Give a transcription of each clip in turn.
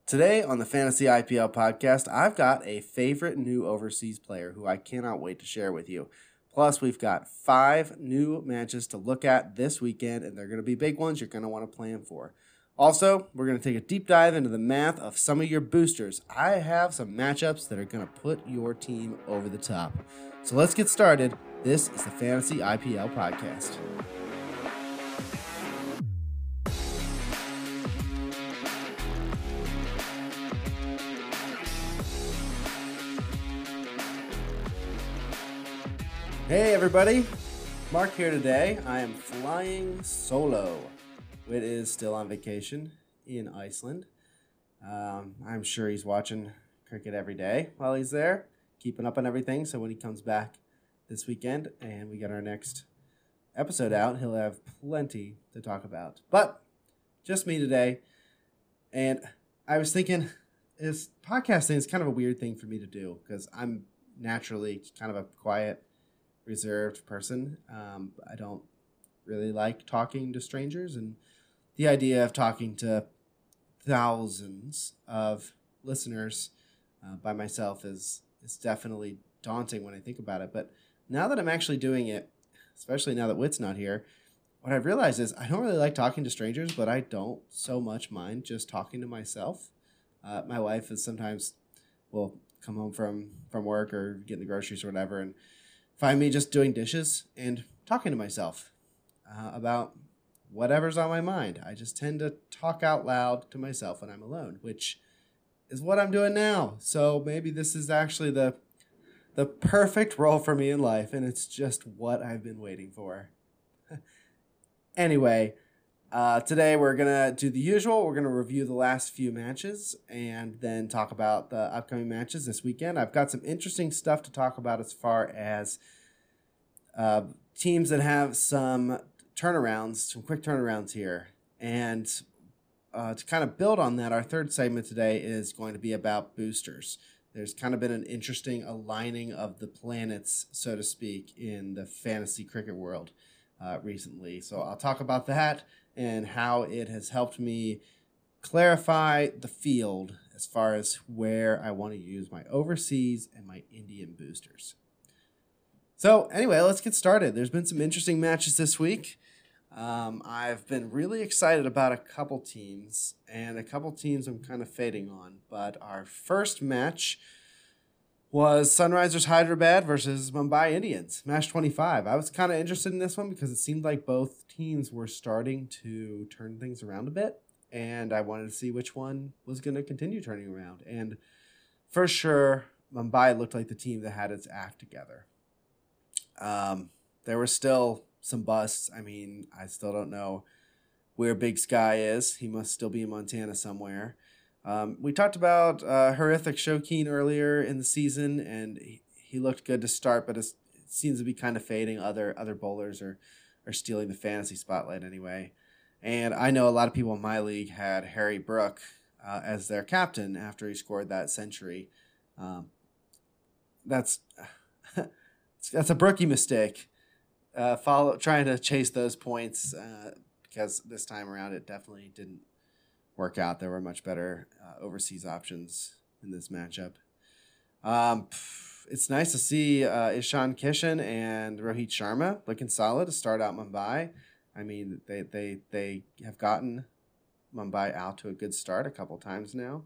Today on the Fantasy IPL podcast, I've got a favorite new overseas player who I cannot wait to share with you. Plus, we've got 5 new matches to look at this weekend, and they're going to be big ones you're going to want to plan for. Also, we're going to take a deep dive into the math of some of your boosters. I have some matchups that are going to put your team over the top. So let's get started. This is the Fantasy IPL podcast. Hey everybody, Mark here today. I am flying solo. Whit is still on vacation in Iceland. I'm sure he's watching cricket every day while he's there, keeping up on everything. So when he comes back this weekend and we get our next episode out, he'll have plenty to talk about. But just me today. And I was thinking, podcasting is kind of a weird thing for me to do because I'm naturally kind of a quiet, reserved person. I don't really like talking to strangers, and the idea of talking to thousands of listeners by myself is definitely daunting when I think about it. But now that I'm actually doing it, especially now that Whit's not here, what I've realized is I don't really like talking to strangers, but I don't so much mind just talking to myself. My wife is sometimes will come home from work or getting the groceries or whatever, and find me just doing dishes and talking to myself about whatever's on my mind. I just tend to talk out loud to myself when I'm alone, which is what I'm doing now. So maybe this is actually the perfect role for me in life, and it's just what I've been waiting for. Anyway, today we're going to do the usual. We're going to review the last few matches and then talk about the upcoming matches this weekend. I've got some interesting stuff to talk about as far as teams that have some turnarounds, some quick turnarounds here. And to kind of build on that, our third segment today is going to be about boosters. There's kind of been an interesting aligning of the planets, so to speak, in the fantasy cricket world recently. So I'll talk about that and how it has helped me clarify the field as far as where I want to use my overseas and my Indian boosters. So anyway, let's get started. There's been some interesting matches this week. I've been really excited about a couple teams, and a couple teams I'm kind of fading on. But our first match was Sunrisers Hyderabad versus Mumbai Indians, match 25. I was kind of interested in this one because it seemed like both teams were starting to turn things around a bit, and I wanted to see which one was going to continue turning around. And for sure, Mumbai looked like the team that had its act together. There were still some busts. I mean, I still don't know where Big Sky is. He must still be in Montana somewhere. We talked about Horrific Shokeen earlier in the season, and he looked good to start, but it seems to be kind of fading. Other bowlers are stealing the fantasy spotlight anyway. And I know a lot of people in my league had Harry Brook as their captain after he scored that century. That's a Brookie mistake. Trying to chase those points because this time around it definitely didn't work out. There were much better overseas options in this matchup. It's nice to see Ishan Kishan and Rohit Sharma looking solid to start out Mumbai. I mean, they have gotten Mumbai out to a good start a couple times now.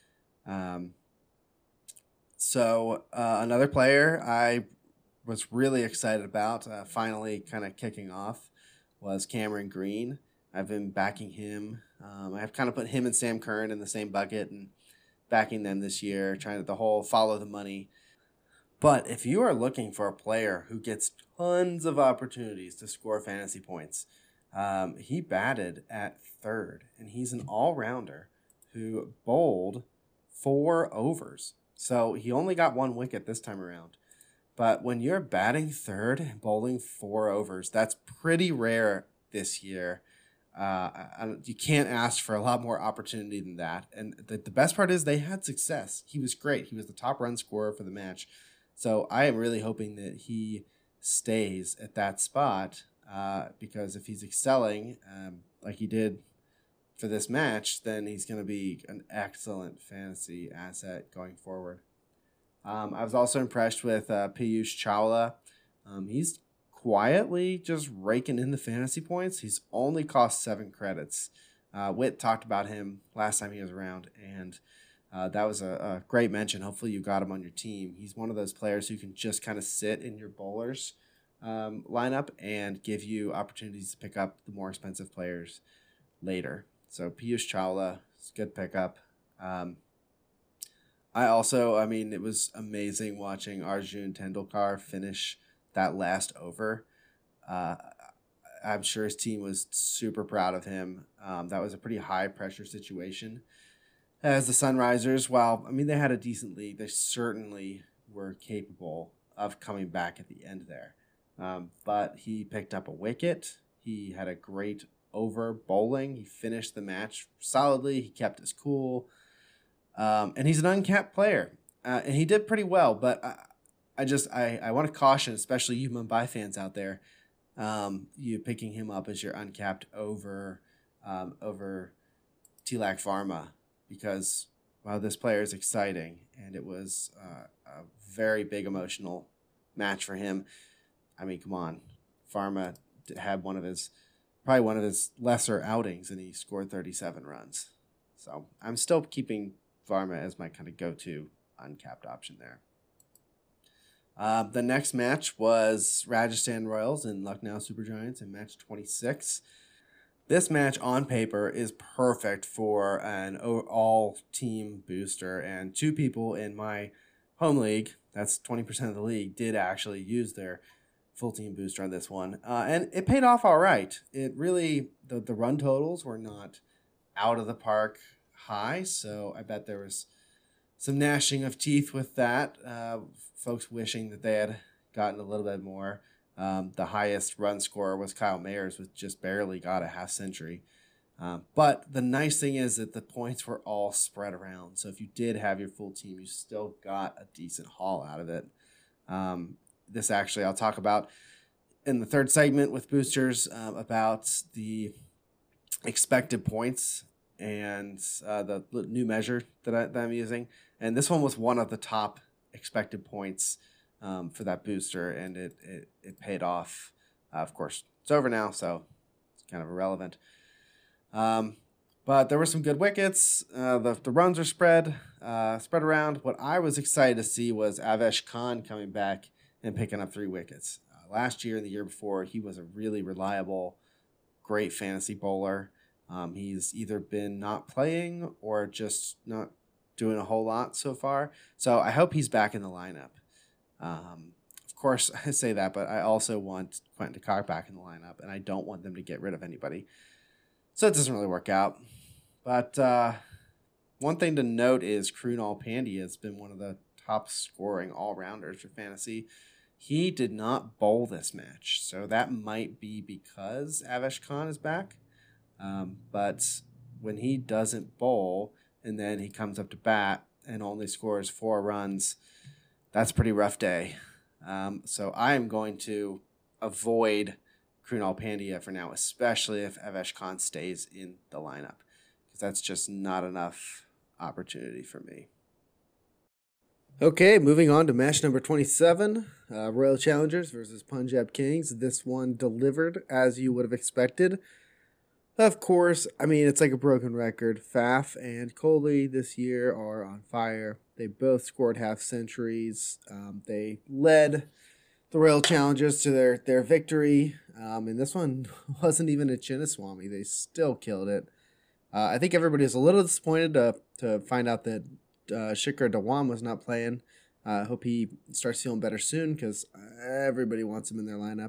So another player I was really excited about finally kind of kicking off was Cameron Green. I've been backing him. I've kind of put him and Sam Curran in the same bucket and backing them this year, trying to the whole follow the money. But if you are looking for a player who gets tons of opportunities to score fantasy points, he batted at third, and he's an all-rounder who bowled 4 overs. So he only got 1 wicket this time around. But when you're batting third and bowling 4 overs, that's pretty rare this year. You can't ask for a lot more opportunity than that. And the best part is they had success. He was great. He was the top run scorer for the match. So I am really hoping that he stays at that spot because if he's excelling like he did for this match, then he's going to be an excellent fantasy asset going forward. I was also impressed with Piyush Chawla. He's quietly just raking in the fantasy points. He's only cost 7 credits. Witt talked about him last time he was around, and that was a great mention. Hopefully you got him on your team. He's one of those players who can just kind of sit in your bowlers lineup and give you opportunities to pick up the more expensive players later. So Piyush Chawla is a good pickup. It was amazing watching Arjun Tendulkar finish that last over. I'm sure his team was super proud of him. That was a pretty high pressure situation. As the Sunrisers, they had a decent lead, they certainly were capable of coming back at the end there. But he picked up a wicket. He had a great over bowling. He finished the match solidly. He kept his cool. And he's an uncapped player. And he did pretty well, but I want to caution, especially you Mumbai fans out there, you picking him up as your uncapped over Tilak Varma, because this player is exciting, and it was a very big emotional match for him. I mean, come on, Varma had probably one of his lesser outings, and he scored 37 runs. So I'm still keeping Varma as my kind of go-to uncapped option there. The next match was Rajasthan Royals and Lucknow Super Giants in match 26. This match on paper is perfect for an all-team booster, and 2 people in my home league, that's 20% of the league, did actually use their full-team booster on this one. And it paid off all right. It really, the run totals were not out of the park high, so I bet there was some gnashing of teeth with that. Folks wishing that they had gotten a little bit more. The highest run scorer was Kyle Mayers, with just barely got a half century. But the nice thing is that the points were all spread around. So if you did have your full team, you still got a decent haul out of it. This actually I'll talk about in the third segment with boosters, about the expected points and the new measure that I'm using. And this one was one of the top expected points for that booster, and it paid off. Of course, it's over now, so it's kind of irrelevant. But there were some good wickets. The runs are spread around. What I was excited to see was Avesh Khan coming back and picking up 3 wickets. Last year and the year before, he was a really reliable, great fantasy bowler. He's either been not playing or just not doing a whole lot so far. So I hope he's back in the lineup. Of course, I say that, but I also want Quentin de Kock back in the lineup, and I don't want them to get rid of anybody. So it doesn't really work out. But one thing to note is Krunal Pandya has been one of the top scoring all-rounders for fantasy. He did not bowl this match, so that might be because Avesh Khan is back. But when he doesn't bowl and then he comes up to bat and only scores 4 runs, that's a pretty rough day. So I am going to avoid Krunal Pandya for now, especially if Avesh Khan stays in the lineup, because that's just not enough opportunity for me. Okay, moving on to match number 27, Royal Challengers versus Punjab Kings. This one delivered as you would have expected. Of course, it's like a broken record. Faf and Kohli this year are on fire. They both scored half centuries. They led the Royal Challengers to their victory. And this one wasn't even a Chinnaswamy. They still killed it. I think everybody was a little disappointed to find out that Shikhar Dhawan was not playing. I hope he starts feeling better soon, because everybody wants him in their lineup.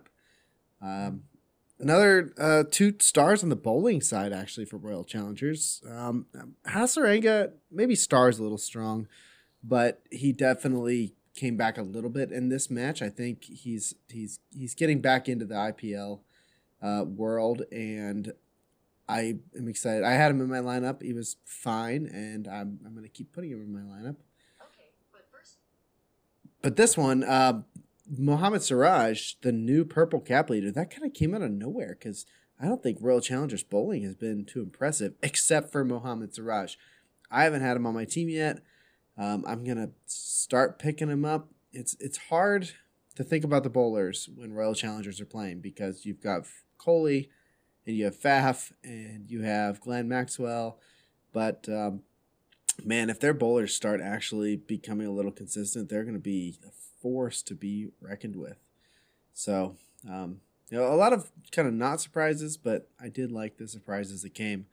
Another 2 stars on the bowling side, actually, for Royal Challengers. Hasaranga, maybe stars a little strong, but he definitely came back a little bit in this match. I think he's getting back into the IPL world, and I am excited. I had him in my lineup. He was fine, and I'm going to keep putting him in my lineup. Okay, but this one, Mohammad Siraj, the new purple cap leader, that kind of came out of nowhere, because I don't think Royal Challengers bowling has been too impressive, except for Mohamed Siraj. I haven't had him on my team yet. I'm gonna start picking him up. It's hard to think about the bowlers when Royal Challengers are playing because you've got Coley and you have Faf and you have Glenn Maxwell, but man, if their bowlers start actually becoming a little consistent, they're going to be a force to be reckoned with. So, a lot of kind of not surprises, but I did like the surprises that came.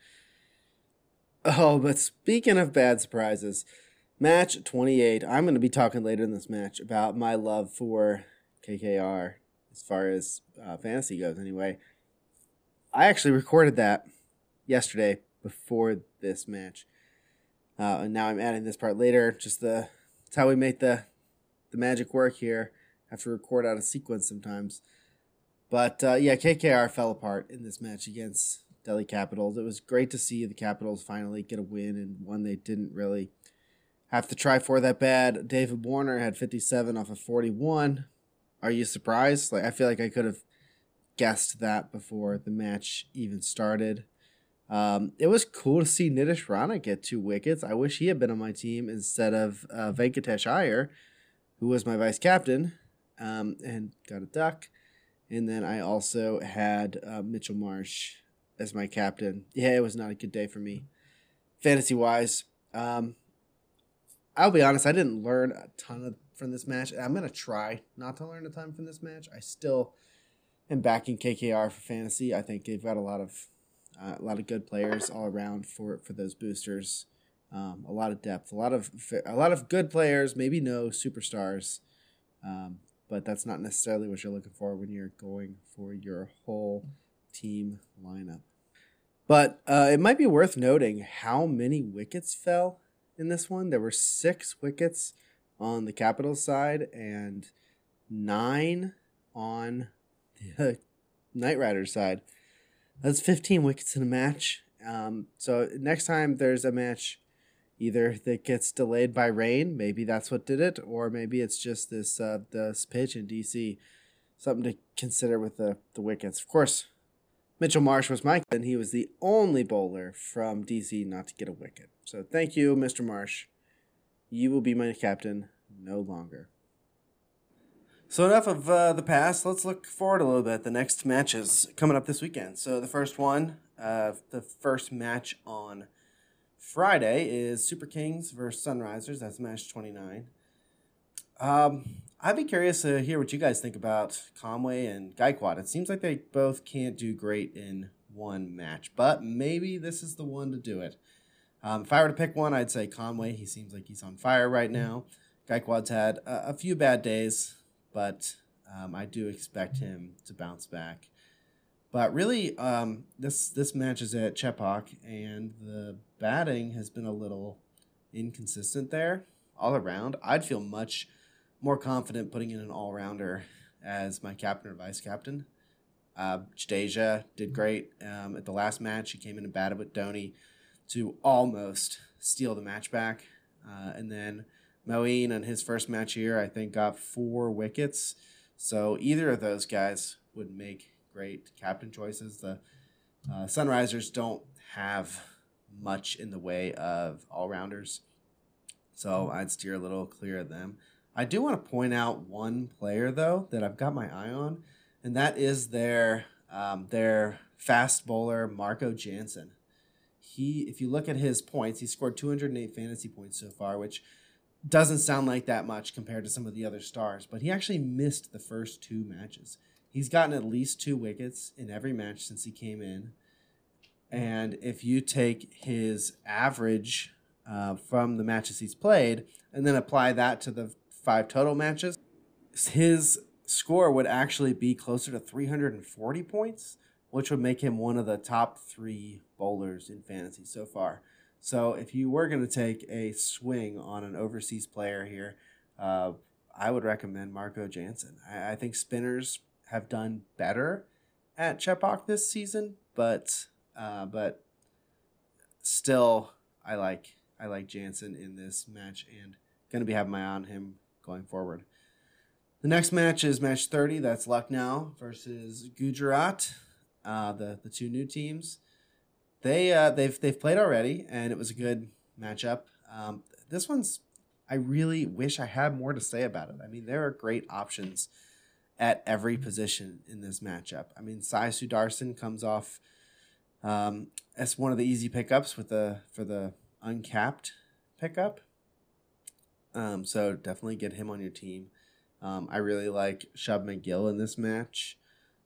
Oh, but speaking of bad surprises, match 28. I'm going to be talking later in this match about my love for KKR as far as fantasy goes anyway. I actually recorded that yesterday before this match. And now I'm adding this part later. It's how we make the magic work here. I have to record out of sequence sometimes. But KKR fell apart in this match against Delhi Capitals. It was great to see the Capitals finally get a win, and one they didn't really have to try for that bad. David Warner had 57 off of 41. Are you surprised? I feel like I could have guessed that before the match even started. It was cool to see Nitish Rana get 2 wickets. I wish he had been on my team instead of Venkatesh Iyer, who was my vice captain, and got a duck. And then I also had Mitchell Marsh as my captain. Yeah, it was not a good day for me, fantasy-wise. I'll be honest, I didn't learn a ton from this match. I'm going to try not to learn a ton from this match. I still am backing KKR for fantasy. I think they've got a lot of good players all around for those boosters. A lot of depth, a lot of good players, maybe no superstars. But that's not necessarily what you're looking for when you're going for your whole team lineup. But it might be worth noting how many wickets fell in this one. There were 6 wickets on the Capitals side and 9 on the Knight Riders side. That's 15 wickets in a match. So next time there's a match either that gets delayed by rain, maybe that's what did it, or maybe it's just this pitch in DC. Something to consider with the wickets. Of course, Mitchell Marsh was my captain. He was the only bowler from DC not to get a wicket. So thank you, Mr. Marsh. You will be my captain no longer. So enough of the past. Let's look forward a little bit. The next matches coming up this weekend. So the first match on Friday is Super Kings versus Sunrisers. That's match 29. I'd be curious to hear what you guys think about Conway and Gaikwad. It seems like they both can't do great in one match, but maybe this is the one to do it. If I were to pick one, I'd say Conway. He seems like he's on fire right now. Gaikwad's had a few bad days, but I do expect him to bounce back. But really, this match is at Chepauk, and the batting has been a little inconsistent there all around. I'd feel much more confident putting in an all-rounder as my captain or vice captain. Jadeja did great at the last match. He came in and batted with Dhoni to almost steal the match back. And then Moeen in his first match here, I think, got 4 wickets. So either of those guys would make great captain choices. The Sunrisers don't have much in the way of all-rounders, so I'd steer a little clear of them. I do want to point out one player, though, that I've got my eye on, and that is their fast bowler, Marco Jansen. If you look at his points, he scored 208 fantasy points so far, which doesn't sound like that much compared to some of the other stars, but he actually missed the first 2 matches. He's gotten at least 2 wickets in every match since he came in. And if you take his average from the matches he's played and then apply that to the 5 total matches, his score would actually be closer to 340 points, which would make him one of the top 3 bowlers in fantasy so far. So if you were going to take a swing on an overseas player here, I would recommend Marco Jansen. I think spinners have done better at Chepauk this season, but still, I like Jansen in this match and going to be having my eye on him going forward. The next match is match 30. That's Lucknow versus Gujarat. the two new teams. They've played already, and it was a good matchup. This one's I really wish I had more to say about it. I mean, there are great options at every position in this matchup. I mean, Sai Sudarshan comes off as one of the easy pickups for the uncapped pickup. So definitely get him on your team. I really like Shub McGill in this match.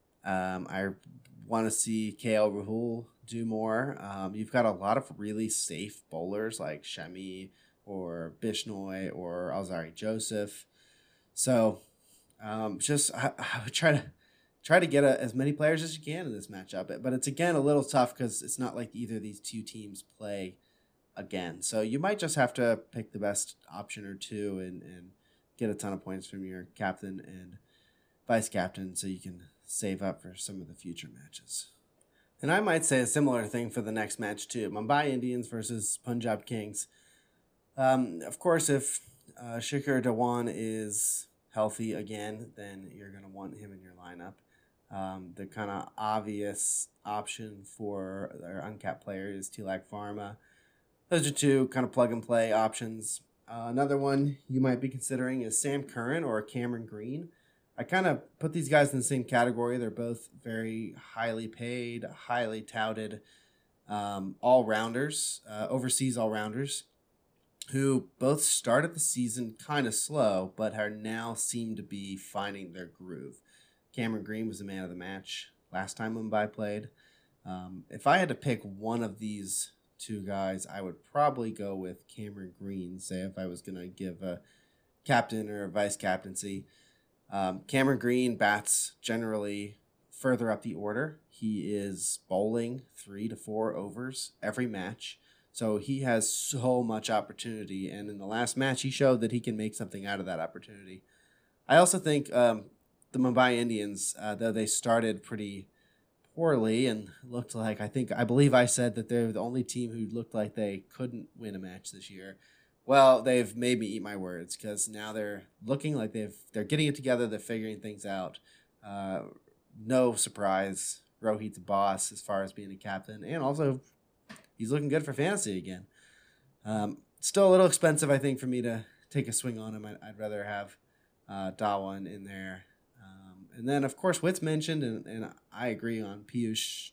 I want to see KL Rahul do more. You've got a lot of really safe bowlers like Shami or Bishnoi or Alzari Joseph. So I would try to get as many players as you can in this matchup. But it's again a little tough because it's not like either of these two teams play again. So you might just have to pick the best option or two and get a ton of points from your captain and vice captain so you can save up for some of the future matches. And I might say a similar thing for the next match too. Mumbai Indians versus Punjab Kings. Of course, if Shikhar Dhawan is healthy again, then you're going to want him in your lineup. The kind of obvious option for their uncapped player is Tilak Pharma. Those are two kind of plug-and-play options. Another one you might be considering is Sam Curran or Cameron Green. I kind of put these guys in the same category. They're both very highly paid, highly touted all-rounders, overseas all-rounders, who both started the season kind of slow, but are now seem to be finding their groove. Cameron Green was the man of the match last time Mumbai played. If I had to pick one of these two guys, I would probably go with Cameron Green, say if I was going to give a captain or a vice captaincy. Cameron Green bats generally further up the order. He is bowling 3 to 4 overs every match. So he has so much opportunity. And in the last match, he showed that he can make something out of that opportunity. I also think the Mumbai Indians, though they started pretty poorly and looked like, I believe I said that they're the only team who looked like they couldn't win a match this year. Well, they've made me eat my words because now they're looking like they're getting it together. They're figuring things out. No surprise, Rohit's a boss as far as being a captain, and also he's looking good for fantasy again. Still a little expensive, I think, for me to take a swing on him. I'd rather have Dhawan in there. And then, of course, Witt's mentioned, and I agree on Piyush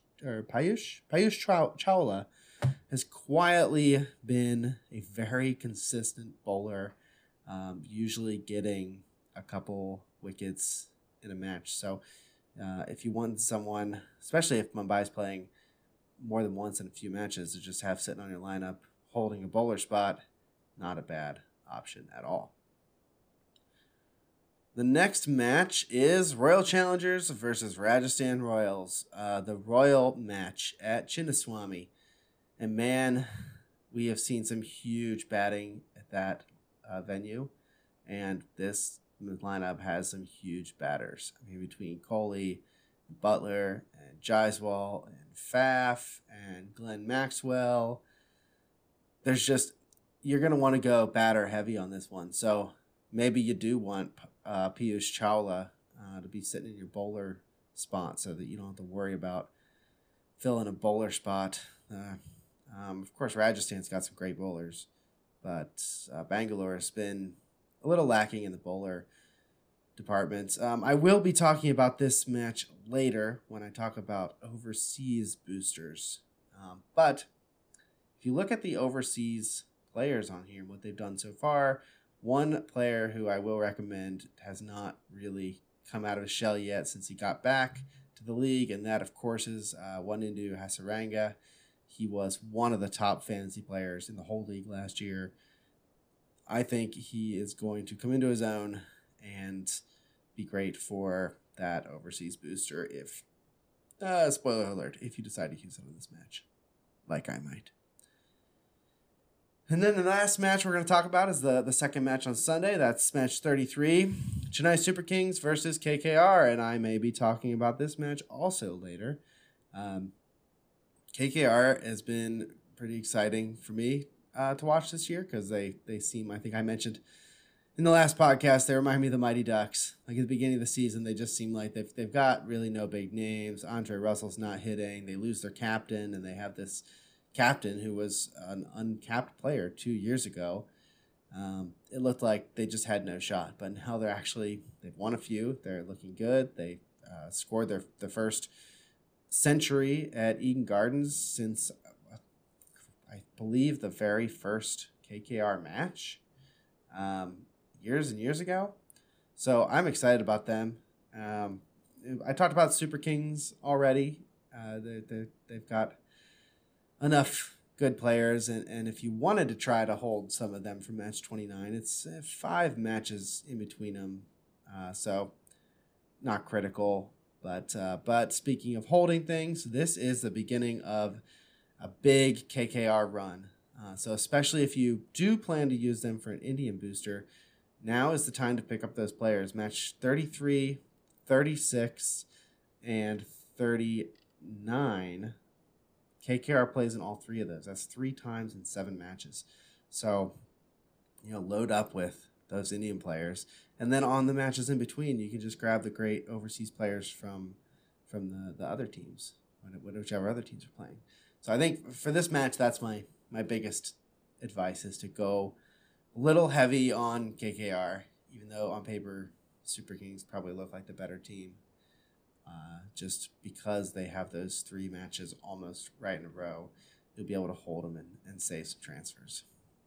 Chawla has quietly been a very consistent bowler, usually getting a couple wickets in a match. So if you want someone, especially if Mumbai's playing more than once in a few matches, to just have sitting on your lineup holding a bowler spot, not a bad option at all. The next match is Royal Challengers versus Rajasthan Royals. The Royal match at Chinnaswamy. And man, we have seen some huge batting at that venue. And this lineup has some huge batters. I mean, between Kohli, Butler, and Jaiswal, and Faf, and Glenn Maxwell, you're going to want to go batter heavy on this one. So maybe you do want Piyush Chawla to be sitting in your bowler spot so that you don't have to worry about filling a bowler spot. Of course, Rajasthan's got some great bowlers, but Bangalore has been a little lacking in the bowler department. I will be talking about this match later when I talk about overseas boosters. But if you look at the overseas players on here and what they've done so far, one player who I will recommend has not really come out of his shell yet since he got back to the league, and that, of course, is Wanindu Hasaranga. He was one of the top fantasy players in the whole league last year. I think he is going to come into his own and be great for that overseas booster if, spoiler alert, if you decide to use him in this match, like I might. And then the last match we're going to talk about is the second match on Sunday. That's match 33, Chennai Super Kings versus KKR, and I may be talking about this match also later. KKR has been pretty exciting for me to watch this year because they seem, I think I mentioned in the last podcast, they remind me of the Mighty Ducks. Like at the beginning of the season, they just seem like they've got really no big names. Andre Russell's not hitting. They lose their captain, and they have this captain who was an uncapped player 2 years ago. It looked like they just had no shot, but now they've won a few. They're looking good. They scored the first century at Eden Gardens since I believe the very first KKR match years and years ago. So I'm excited about them. I talked about Super Kings already. They've got enough good players, and if you wanted to try to hold some of them for match 29, it's 5 matches in between them, so not critical. But speaking of holding things, this is the beginning of a big KKR run. So especially if you do plan to use them for an Indian booster, now is the time to pick up those players. Match 33, 36, and 39. KKR plays in all 3 of those. That's 3 times in 7 matches. So, load up with those Indian players. And then on the matches in between, you can just grab the great overseas players from the other teams, whichever other teams are playing. So I think for this match, that's my biggest advice, is to go a little heavy on KKR, even though on paper Super Kings probably look like the better team. Just because they have those 3 matches almost right in a row, you'll be able to hold them and save some transfers.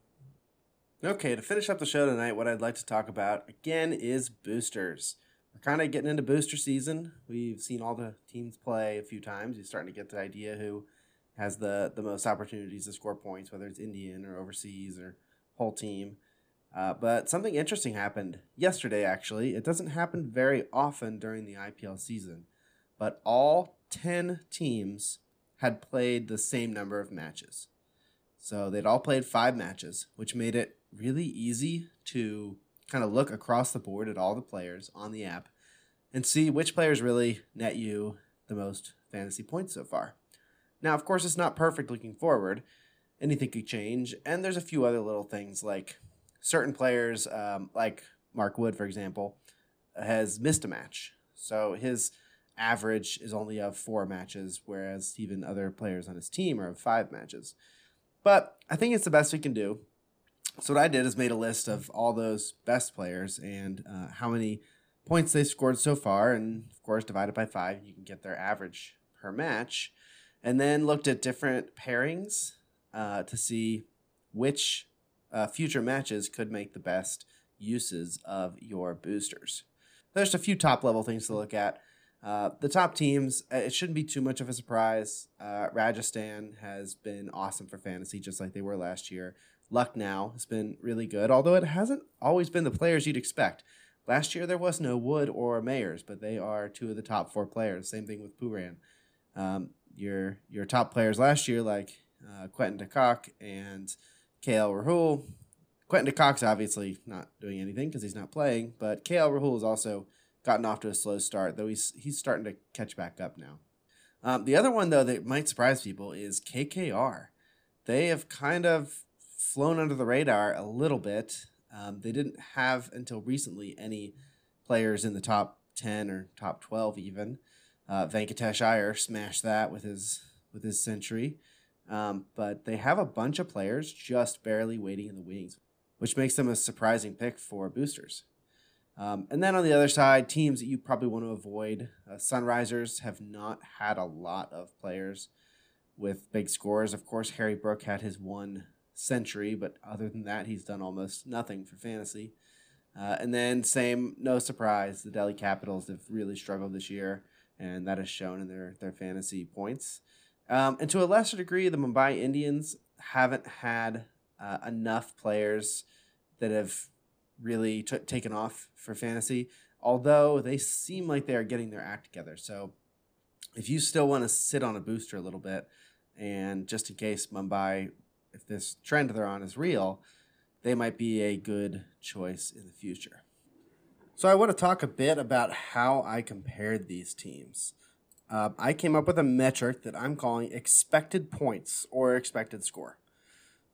Okay, to finish up the show tonight, what I'd like to talk about again is boosters. We're kind of getting into booster season. We've seen all the teams play a few times. You're starting to get the idea who has the most opportunities to score points, whether it's Indian or overseas or whole team. But something interesting happened yesterday, actually. It doesn't happen very often during the IPL season, but all 10 teams had played the same number of matches. So they'd all played 5 matches, which made it really easy to kind of look across the board at all the players on the app and see which players really net you the most fantasy points so far. Now, of course, it's not perfect looking forward. Anything could change, and there's a few other little things, like certain players, like Mark Wood, for example, has missed a match. So his average is only of 4 matches, whereas even other players on his team are of 5 matches. But I think it's the best we can do. So what I did is made a list of all those best players and how many points they scored so far, and of course divided by 5, you can get their average per match. And then looked at different pairings to see which future matches could make the best uses of your boosters. There's a few top level things to look at. The top teams, it shouldn't be too much of a surprise. Rajasthan has been awesome for fantasy, just like they were last year. Lucknow has been really good, although it hasn't always been the players you'd expect. Last year there was no Wood or Mayers, but they are 2 of the top 4 players. Same thing with Pooran. Your top players last year, like Quentin de Kock and KL Rahul. Quentin de Kock's obviously not doing anything because he's not playing, but KL Rahul has also gotten off to a slow start, though he's starting to catch back up now. The other one, though, that might surprise people is KKR. They have kind of flown under the radar a little bit. They didn't have, until recently, any players in the top 10 or top 12 even. Venkatesh Iyer smashed that with his century. But they have a bunch of players just barely waiting in the wings, which makes them a surprising pick for boosters. And then on the other side, teams that you probably want to avoid. Sunrisers have not had a lot of players with big scores. Of course, Harry Brook had his 1 century, but other than that, he's done almost nothing for fantasy. And then no surprise, the Delhi Capitals have really struggled this year, and that is shown in their fantasy points. And to a lesser degree, the Mumbai Indians haven't had enough players that have really taken off for fantasy, although they seem like they are getting their act together. So if you still want to sit on a booster a little bit, and just in case Mumbai, if this trend they're on is real, they might be a good choice in the future. So I want to talk a bit about how I compared these teams. I came up with a metric that I'm calling expected points or expected score.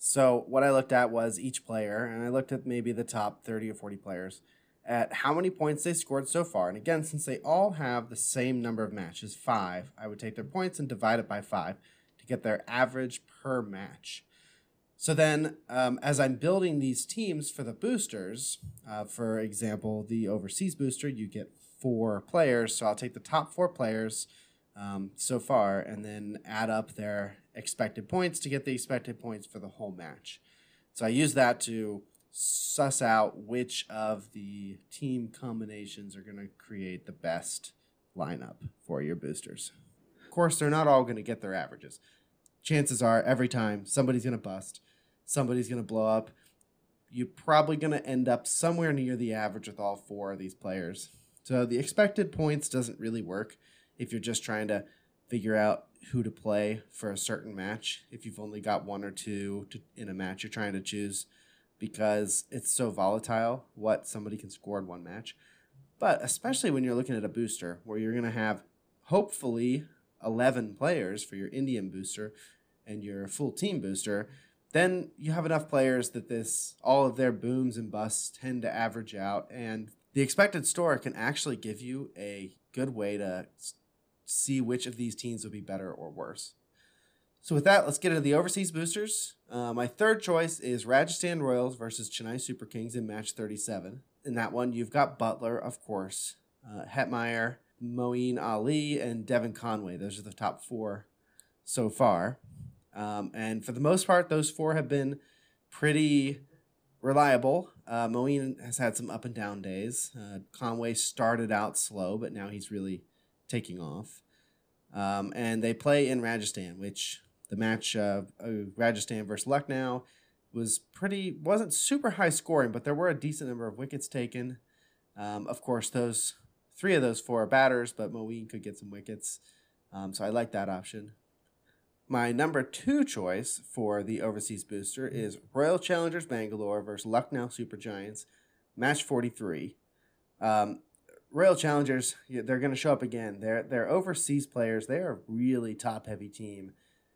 So what I looked at was each player, and I looked at maybe the top 30 or 40 players at how many points they scored so far. And again, since they all have the same number of matches, 5, I would take their points and divide it by 5 to get their average per match. So then, as I'm building these teams for the boosters, for example, the overseas booster, you get 4 players. So I'll take the top 4 players so far and then add up their expected points to get the expected points for the whole match. So I use that to suss out which of the team combinations are going to create the best lineup for your boosters. Of course, they're not all going to get their averages. Chances are every time somebody's going to bust, somebody's going to blow up. You're probably going to end up somewhere near the average with all 4 of these players. So the expected points doesn't really work if you're just trying to figure out who to play for a certain match. If you've only got 1 or 2 in a match you're trying to choose, because it's so volatile what somebody can score in one match. But especially when you're looking at a booster where you're going to have hopefully 11 players for your Indian booster and your full team booster, then you have enough players that all of their booms and busts tend to average out, and the expected score can actually give you a good way to see which of these teams will be better or worse. So with that, let's get into the overseas boosters. My third choice is Rajasthan Royals versus Chennai Super Kings in match 37. In that one, you've got Butler, of course, Hetmeyer, Moeen Ali, and Devin Conway. Those are the top 4 so far. And for the most part, those 4 have been pretty reliable. Moeen has had some up and down days. Conway started out slow, but now he's really taking off. And they play in Rajasthan, which the match Rajasthan versus Lucknow wasn't super high scoring, but there were a decent number of wickets taken. Of course, 3 of those 4 are batters, but Moeen could get some wickets. So I like that option. My number 2 choice for the overseas booster is Royal Challengers Bangalore versus Lucknow Super Giants, match 43. Royal Challengers, they're going to show up again. They're overseas players. They are a really top-heavy team.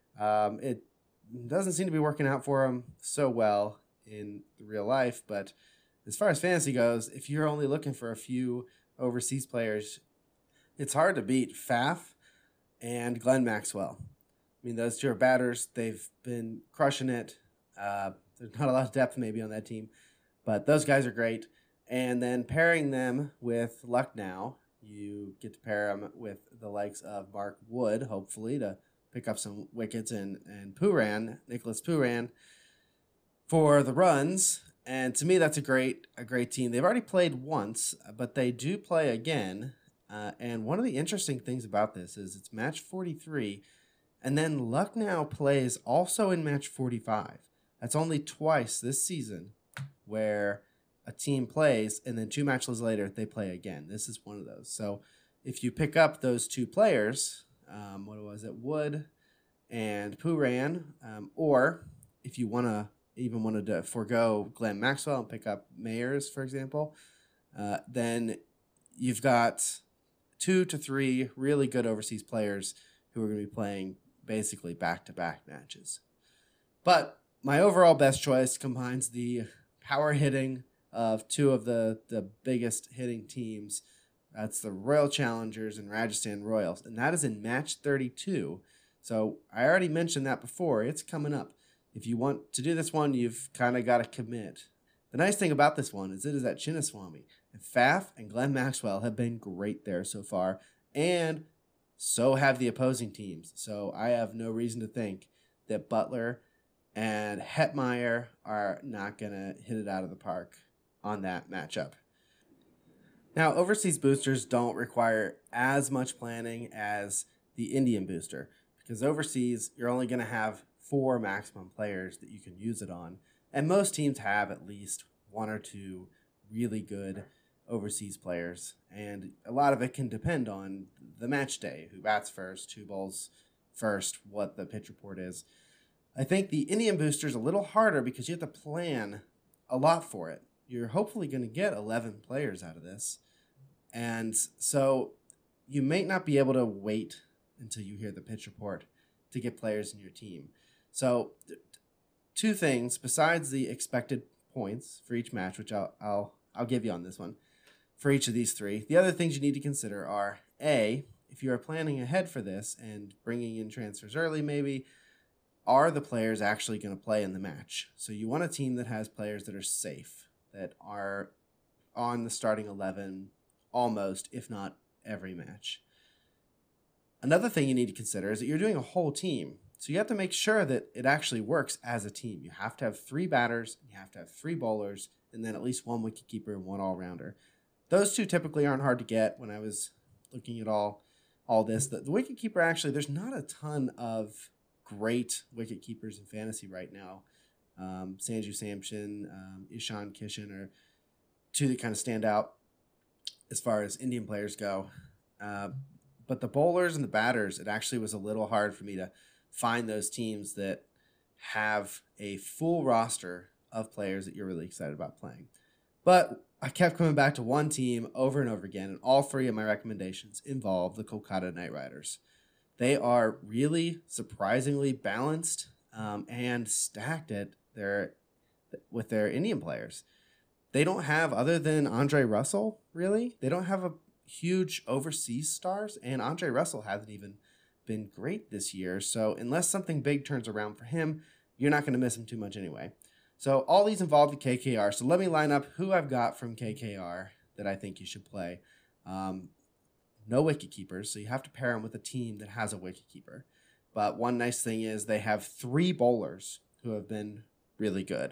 It doesn't seem to be working out for them so well in real life, but as far as fantasy goes, if you're only looking for a few overseas players, it's hard to beat Faf and Glenn Maxwell. I mean, those 2 are batters. They've been crushing it. There's not a lot of depth maybe on that team, but those guys are great. And then pairing them with Lucknow, you get to pair them with the likes of Mark Wood, hopefully, to pick up some wickets, and Nicholas Pooran, for the runs. And to me, that's a great team. They've already played once, but they do play again. And one of the interesting things about this is it's match 43, and then Lucknow plays also in match 45. That's only twice this season where a team plays, and then 2 matches later, they play again. This is one of those. So if you pick up those 2 players, Wood and Pooran, or if you wanted to forego Glenn Maxwell and pick up Mayers, for example, then you've got 2 to 3 really good overseas players who are going to be playing basically back-to-back matches. But my overall best choice combines the power hitting of 2 of the biggest hitting teams. That's the Royal Challengers and Rajasthan Royals, and that is in match 32. So I already mentioned that before. It's coming up. If you want to do this one, you've kind of got to commit. The nice thing about this one is it is at Chinnaswamy, and Faf and Glenn Maxwell have been great there so far, and so have the opposing teams. So I have no reason to think that Butler and Hetmeyer are not going to hit it out of the park on that matchup. Now, overseas boosters don't require as much planning as the Indian booster, because overseas, you're only going to have 4 maximum players that you can use it on, and most teams have at least 1 or 2 really good overseas players, and a lot of it can depend on the match day, who bats first, who bowls first, what the pitch report is. I think the Indian booster is a little harder because you have to plan a lot for it. You're hopefully going to get 11 players out of this. And so you may not be able to wait until you hear the pitch report to get players in your team. So two things besides the expected points for each match, which I'll give you on this one for each of these three. The other things you need to consider are A, if you are planning ahead for this and bringing in transfers early, maybe, are the players actually going to play in the match? So you want a team that has players that are safe, that are on the starting 11 almost, if not every match. Another thing you need to consider is that you're doing a whole team. So you have to make sure that it actually works as a team. You have to have 3 batters, you have to have 3 bowlers, and then at least 1 wicketkeeper and 1 all-rounder. Those 2 typically aren't hard to get. When I was looking at all this, the wicketkeeper, actually, there's not a ton of great wicket keepers in fantasy right now. Sanju Samson, Ishan Kishan are 2 that kind of stand out as far as Indian players go. But the bowlers and the batters, it actually was a little hard for me to find those teams that have a full roster of players that you're really excited about playing. But I kept coming back to one team over and over again, and all 3 of my recommendations involve the Kolkata Knight Riders. They are really surprisingly balanced and stacked with their Indian players. They don't have, other than Andre Russell, really, they don't have a huge overseas stars, and Andre Russell hasn't even been great this year. So unless something big turns around for him, you're not going to miss him too much anyway. So all these involve the KKR. So let me line up who I've got from KKR that I think you should play. No wicket keepers, so you have to pair them with a team that has a wicket keeper. But one nice thing is they have 3 bowlers who have been really good.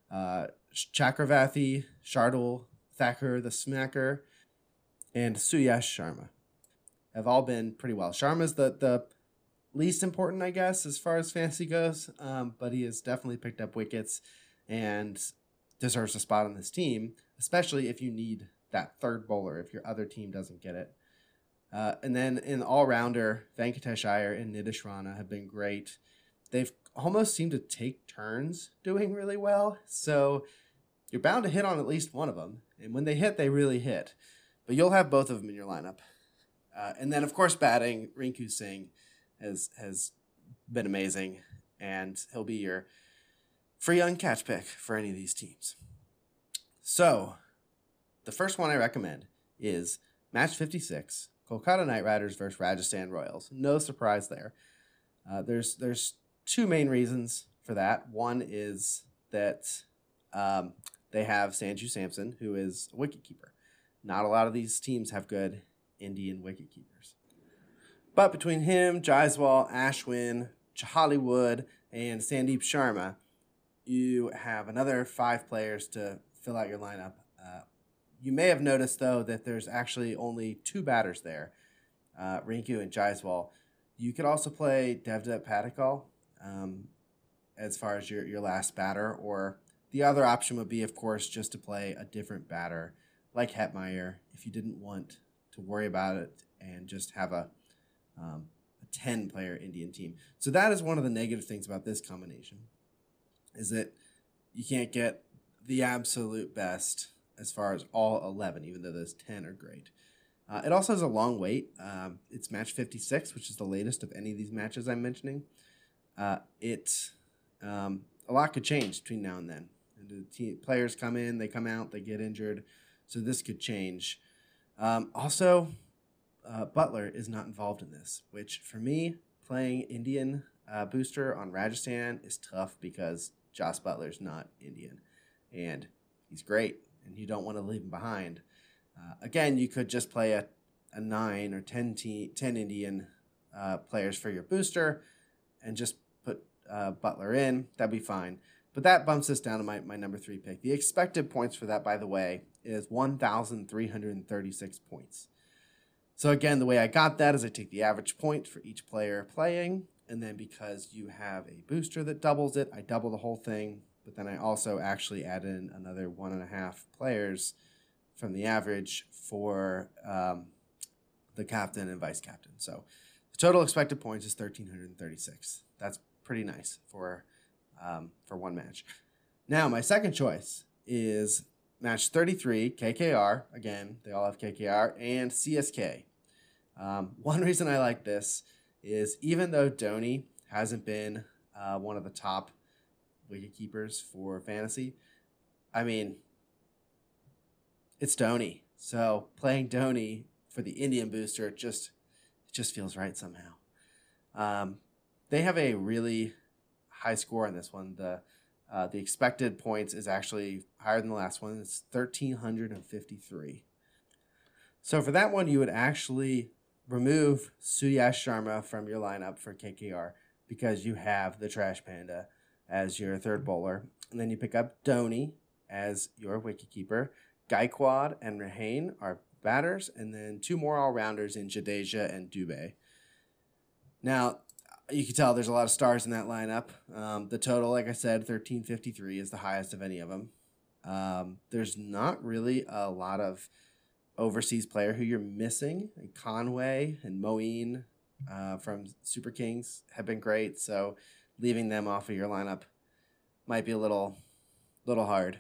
Chakravarti, Shardul Thakur, the Smacker, and Suyash Sharma have all been pretty well. Sharma's the least important, I guess, as far as fantasy goes, but he has definitely picked up wickets and deserves a spot on this team, especially if you need that third bowler, if your other team doesn't get it. And then in the all-rounder, Venkatesh Iyer and Nitish Rana have been great. They've almost seemed to take turns doing really well, so you're bound to hit on at least one of them. And when they hit, they really hit. But you'll have both of them in your lineup. And then, of course, batting, Rinku Singh has been amazing, and he'll be your free uncatch pick for any of these teams. So, the first one I recommend is match 56, Kolkata Knight Riders versus Rajasthan Royals. No surprise there. There's 2 main reasons for that. One is that they have Sanju Samson, who is a wicketkeeper. Not a lot of these teams have good Indian wicketkeepers. But between him, Jaiswal, Ashwin, Chahali Wood, and Sandeep Sharma, you have another 5 players to fill out your lineup. You may have noticed, though, that there's actually only 2 batters there, Rinku and Jaiswal. You could also play Devdutt Padikkal as far as your last batter, or the other option would be, of course, just to play a different batter, like Hetmeyer, if you didn't want to worry about it and just have a 10-player Indian team. So that is one of the negative things about this combination, is that you can't get the absolute best as far as all 11, even though those 10 are great. It also has a long wait. It's match 56, which is the latest of any of these matches I'm mentioning. A lot could change between now and then. And the players come in, they come out, they get injured. So this could change. Also, Butler is not involved in this, which for me, playing Indian booster on Rajasthan is tough because Jos Butler's not Indian. And he's great, and you don't want to leave him behind. Again, you could just play a 9 or 10 Indian players for your booster and just put Butler in. That'd be fine. But that bumps us down to my number 3 pick. The expected points for that, by the way, is 1,336 points. So again, the way I got that is I take the average point for each player playing, and then because you have a booster that doubles it, I double the whole thing, but then I also actually add in another 1.5 players from the average for the captain and vice captain. So the total expected points is 1,336. That's pretty nice for one match. Now, my second choice is match 33, KKR. Again, they all have KKR, and CSK. One reason I like this is even though Dhoni hasn't been one of the top wicket keepers for fantasy, I mean, it's Dhoni. So playing Dhoni for the Indian booster it just feels right somehow. They have a really high score on this one. The expected points is actually higher than the last one. It's 1,353. So for that one, you would actually remove Suyash Sharma from your lineup for KKR because you have the Trash Panda as your third bowler. And then you pick up Dhoni as your wicketkeeper. Gaikwad and Rahane are batters, and then two more all-rounders in Jadeja and Dubé. Now, you can tell there's a lot of stars in that lineup. The total, like I said, 1,353 is the highest of any of them. There's not really a lot of overseas player who you're missing. Conway and Moeen from Super Kings have been great, so leaving them off of your lineup might be a little hard.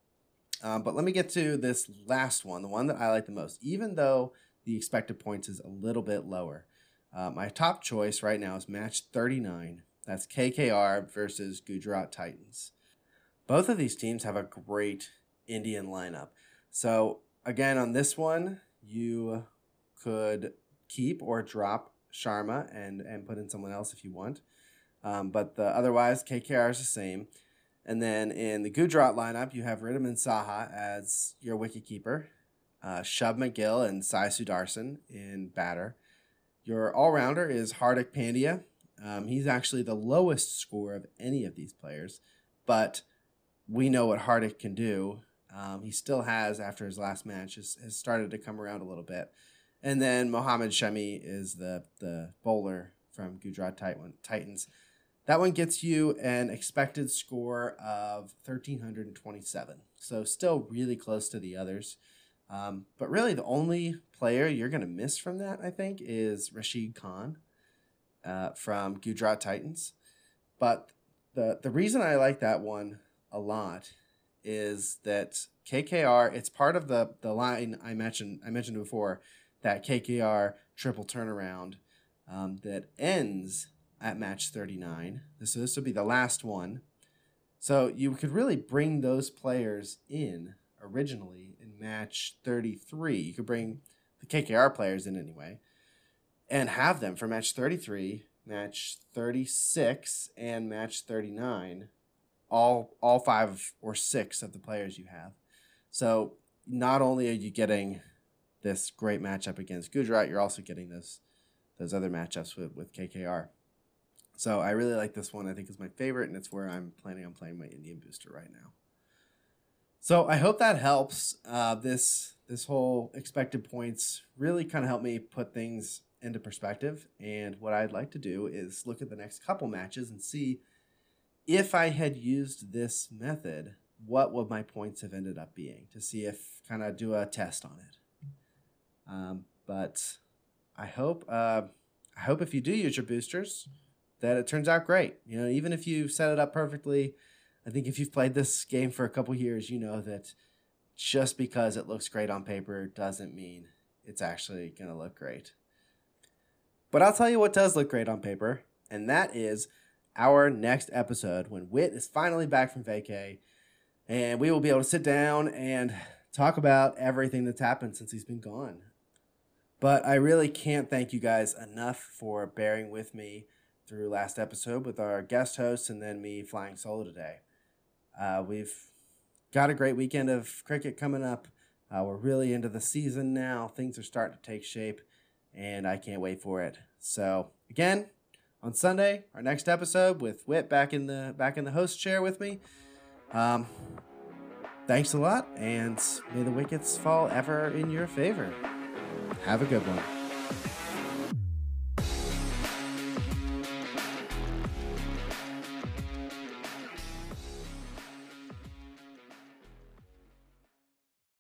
But let me get to this last one, the one that I like the most, even though the expected points is a little bit lower. My top choice right now is match 39. That's KKR versus Gujarat Titans. Both of these teams have a great Indian lineup. So again, on this one, you could keep or drop Sharma and put in someone else if you want. But otherwise, KKR is the same. And then in the Gujarat lineup, you have Wriddhiman Saha as your wicketkeeper, Shub McGill and Sai Sudarshan in batter. Your all-rounder is Hardik Pandya. He's actually the lowest score of any of these players, but we know what Hardik can do. He still has, after his last match, has started to come around a little bit. And then Mohammad Shami is the bowler from Gujarat Titans. That one gets you an expected score of 1,327. So still really close to the others. But really the only player you're going to miss from that, I think, is Rashid Khan from Gujarat Titans. But the reason I like that one a lot is that KKR, it's part of the line I mentioned before, that KKR triple turnaround that ends at match 39. So this will be the last one. So you could really bring those players in originally in match 33. You could bring the KKR players in anyway and have them for match 33, match 36, and match 39, all 5 or 6 of the players you have. So not only are you getting this great matchup against Gujarat, you're also getting those other matchups with KKR. So I really like this one. I think it's my favorite, and it's where I'm planning on playing my Indian booster right now. So I hope that helps. This whole expected points really kind of helped me put things into perspective. And what I'd like to do is look at the next couple matches and see if I had used this method, what would my points have ended up being, to see if kind of do a test on it. But I hope if you do use your boosters, that it turns out great. You know, even if you set it up perfectly, I think if you've played this game for a couple years, you know that just because it looks great on paper doesn't mean it's actually going to look great. But I'll tell you what does look great on paper, and that is our next episode when Whit is finally back from vacay, and we will be able to sit down and talk about everything that's happened since he's been gone. But I really can't thank you guys enough for bearing with me through last episode with our guest hosts and then me flying solo today. We've got a great weekend of cricket coming up. We're really into the season now. Things are starting to take shape, and I can't wait for it. So again, on Sunday, our next episode with Whit back in the host chair with me. Thanks a lot, and may the wickets fall ever in your favor. Have a good one.